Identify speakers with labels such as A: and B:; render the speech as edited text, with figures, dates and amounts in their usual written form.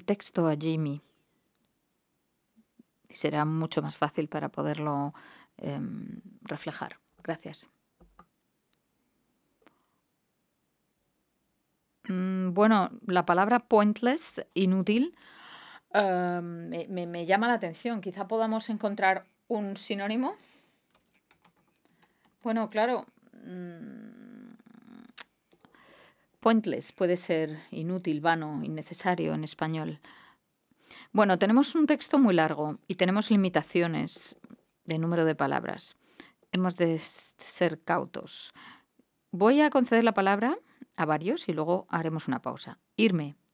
A: texto a Jamie. Será mucho más fácil para poderlo reflejar. Gracias. Bueno, la palabra pointless, inútil, me llama la atención. Quizá podamos encontrar un sinónimo. Bueno, claro. Pointless puede ser inútil, vano, innecesario en español. Bueno, tenemos un texto muy largo y tenemos limitaciones de número de palabras. Hemos de ser cautos. Voy a conceder la palabra a varios y luego haremos una pausa. Irme.